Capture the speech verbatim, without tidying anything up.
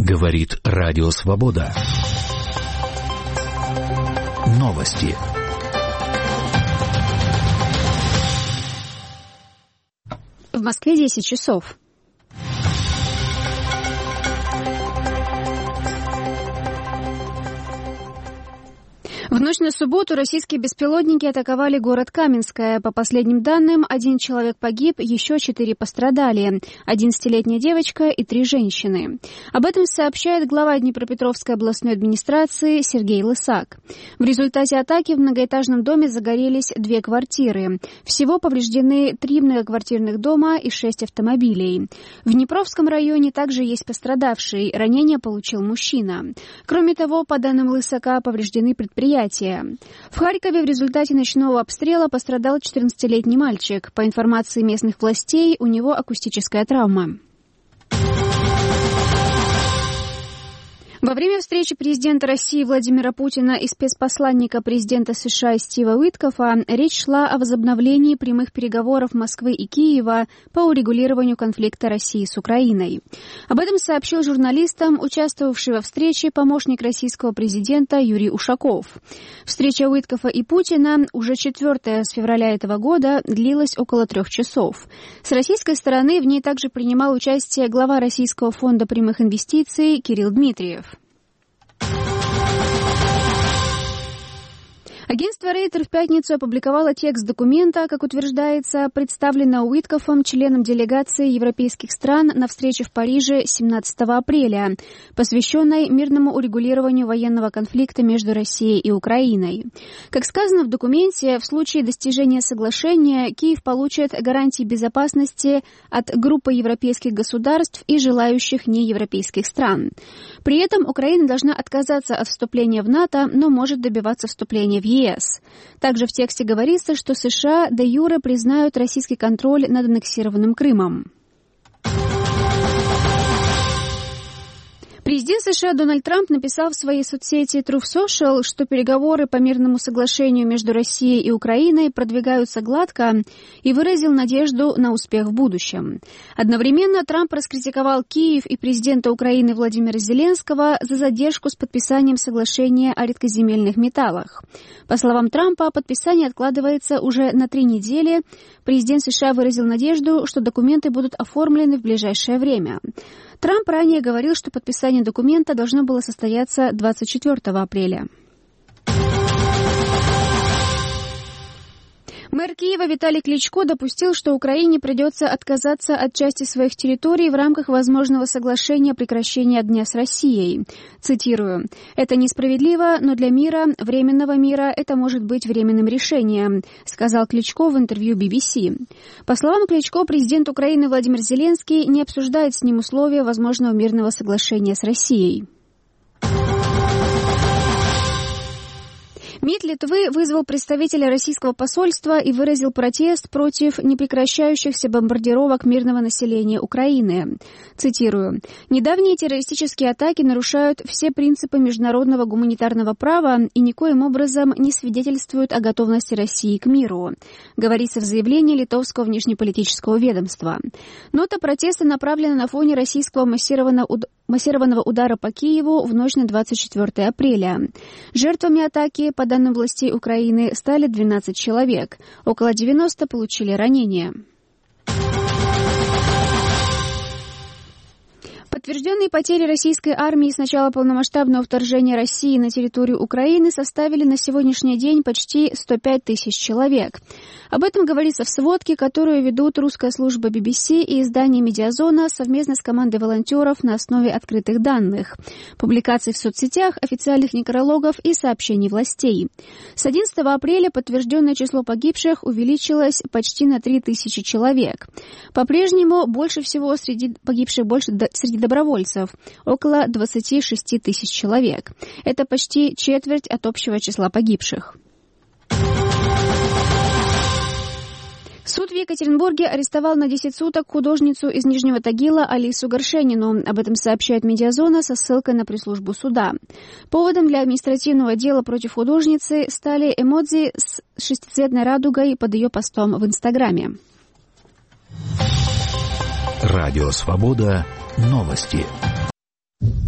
Говорит Радио Свобода. Новости. В Москве десять часов. В ночь на субботу российские беспилотники атаковали город Каменское. По последним данным, один человек погиб, еще четыре пострадали. одиннадцатилетняя девочка и три женщины. Об этом сообщает глава Днепропетровской областной администрации Сергей Лысак. В результате атаки в многоэтажном доме загорелись две квартиры. Всего повреждены три многоквартирных дома и шесть автомобилей. В Днепровском районе также есть пострадавший. Ранение получил мужчина. Кроме того, по данным Лысака, повреждены предприятия. В Харькове в результате ночного обстрела пострадал четырнадцатилетний мальчик. По информации местных властей, у него акустическая травма. Во время встречи президента России Владимира Путина и спецпосланника президента США Стива Уиткофа речь шла о возобновлении прямых переговоров Москвы и Киева по урегулированию конфликта России с Украиной. Об этом сообщил журналистам, участвовавший во встрече помощник российского президента Юрий Ушаков. Встреча Уиткофа и Путина, уже четвертая с февраля этого года, длилась около трех часов. С российской стороны в ней также принимал участие глава Российского фонда прямых инвестиций Кирилл Дмитриев. Агентство Рейтер в пятницу опубликовало текст документа, как утверждается, представленного Уиткофом членом делегации европейских стран на встрече в Париже семнадцатого апреля, посвященной мирному урегулированию военного конфликта между Россией и Украиной. Как сказано в документе, в случае достижения соглашения Киев получит гарантии безопасности от группы европейских государств и желающих неевропейских стран. При этом Украина должна отказаться от вступления в НАТО, но может добиваться вступления в ЕС. Также в тексте говорится, что США де юре признают российский контроль над аннексированным Крымом. Президент США Дональд Трамп написал в своей соцсети Truth Social, что переговоры по мирному соглашению между Россией и Украиной продвигаются гладко, и выразил надежду на успех в будущем. Одновременно Трамп раскритиковал Киев и президента Украины Владимира Зеленского за задержку с подписанием соглашения о редкоземельных металлах. По словам Трампа, подписание откладывается уже на три недели. Президент США выразил надежду, что документы будут оформлены в ближайшее время. Трамп ранее говорил, что подписание документа должно было состояться двадцать четвёртого апреля. Мэр Киева Виталий Кличко допустил, что Украине придется отказаться от части своих территорий в рамках возможного соглашения о прекращении огня с Россией. Цитирую: «Это несправедливо, но для мира, временного мира, это может быть временным решением», сказал Кличко в интервью би би си. По словам Кличко, президент Украины Владимир Зеленский не обсуждает с ним условия возможного мирного соглашения с Россией. МИД Литвы вызвал представителя российского посольства и выразил протест против непрекращающихся бомбардировок мирного населения Украины. Цитирую: «Недавние террористические атаки нарушают все принципы международного гуманитарного права и никоим образом не свидетельствуют о готовности России к миру», говорится в заявлении литовского внешнеполитического ведомства. Нота протеста направлена на фоне российского массированного удара массированного удара по Киеву в ночь на двадцать четвёртое апреля. Жертвами атаки, по данным властей Украины, стали двенадцать человек. Около девяноста получили ранения. Подтвержденные потери российской армии с начала полномасштабного вторжения России на территорию Украины составили на сегодняшний день почти сто пять тысяч человек. Об этом говорится в сводке, которую ведут русская служба би би си и издание «Медиазона» совместно с командой волонтеров на основе открытых данных, публикаций в соцсетях, официальных некрологов и сообщений властей. С одиннадцатого апреля подтвержденное число погибших увеличилось почти на три тысячи человек. По-прежнему больше всего среди погибших больше среди добровольцев – около двадцати шести тысяч человек. Это почти четверть от общего числа погибших. Суд в Екатеринбурге арестовал на десять суток художницу из Нижнего Тагила Алису Горшенину. Об этом сообщает «Медиазона» со ссылкой на пресс-службу суда. Поводом для административного дела против художницы стали эмодзи с шестицветной радугой под ее постом в Инстаграме. Радио Свобода. Новости.